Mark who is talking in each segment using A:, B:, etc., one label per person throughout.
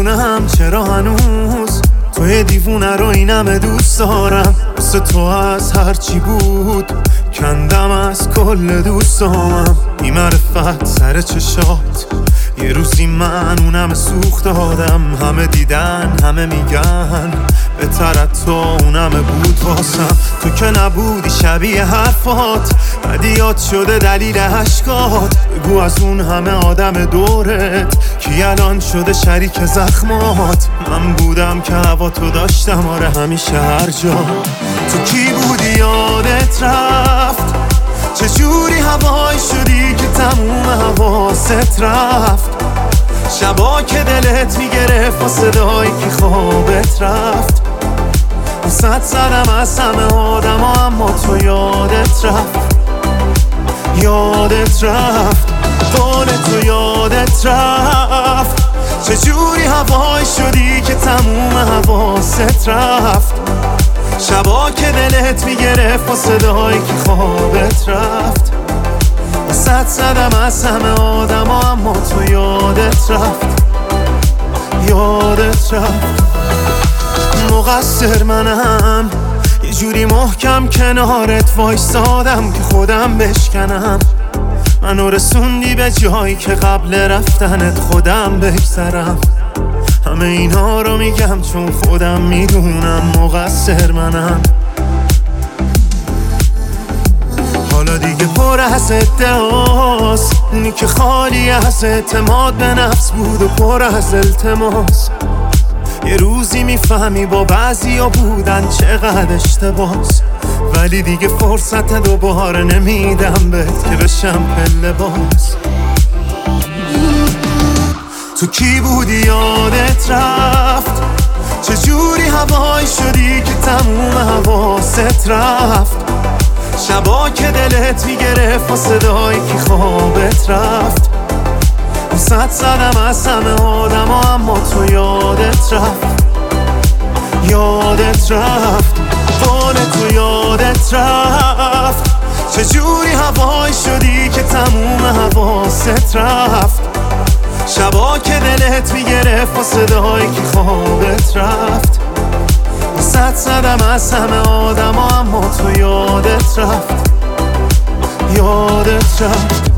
A: نمیدونم چرا هنوز توی دیوونه رو اینم دوست دارم. واسه تو از هرچی بود کندم از کل دوستامم. بی معرفت سر چشات یه روزی من اونم سوخت دادم. همه دیدن همه میگن بهتر از تو اونم بود واسم. تو که نبودی شبیه حرفات، بدیات شده دلیل عشقات. بگو از اون همه آدم دورت کی الان شده شریک زخمات. من بودم که هوا تو داشتم آره همیشه هر جا. تو کی بودی یادت رفت؟ چجوری هوایی شدی که تموم حواست رفت؟ شبا که دلت میگرفت و صدایی که خوابت رفت. وسط زدم از همه آدم اما تو یادت رفت. یادت رفت قول تو یادت رفت. چجوری هوایی شدی که تموم حواست رفت؟ شبا که دلت میگرفت و صدایی که خوابت رفت. وسط زدم از همه آدم اما تو یادت رفت. یادت رفت. مقصر منم، یه جوری محکم کنارت وایستادم که خودم بشکنم. منو رسوندی به جایی که قبل رفتنت خودم بگذرم. همه اینا رو میگم چون خودم میدونم مقصر منم. حالا دیگه پر از ادعاست، اونی که خالی از اعتماد به نفس بود و پر از التماس. یه روزی میفهمی با بعضیا بودن چقدر اشتباس. ولی دیگه فرصت دوباره نمیدم بهت که بشم پله باز. تو کی بودی یادت رفت؟ چجوری هوایی شدی که تموم حواست رفت؟ شبا که دلت میگرفت و صدایی که خوابت رفت. وسط زدم از همه آدم اما تو یادت رفت. یادت رفت قول تو یادت رفت. چجوری هوایی شدی که تموم حواست رفت؟ شبا که دلت میگرفت و صدایی که خوابت رفت. وسط زدم از همه آدم اما تو یادت رفت. یادت رفت.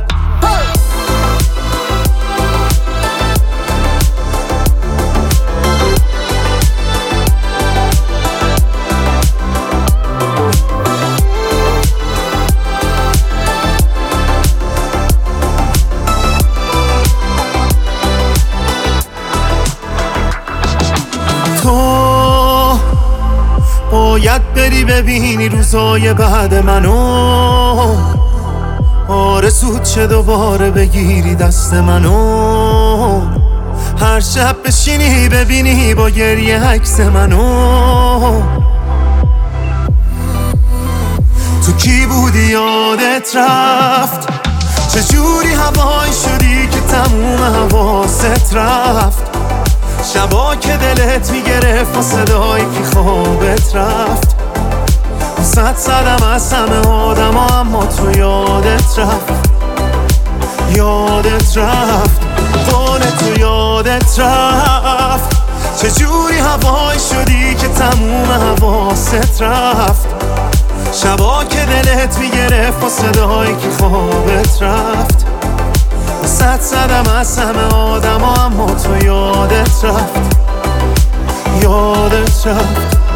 A: تو باید بری ببینی روزای بعد منو. آرزوت چه دوباره بگیری دست منو. هر شب بشینی ببینی با گریه عکس منو. تو کی بودی یادت رفت؟ چجوری هوایی شدی که تموم حواست رفت؟ شبا که دلت میگرفت و صدایی که خوابت رفت. وسط زدم از همه آدم اما تو یادت رفت. یادت رفت قول تو یادت رفت. چجوری هوایی شدی که تموم حواست رفت؟ شبا که دلت میگرفت و صدایی که خوابت رفت. وسط زدم از همه آدم اما تو یادت رفت. یادت رفت.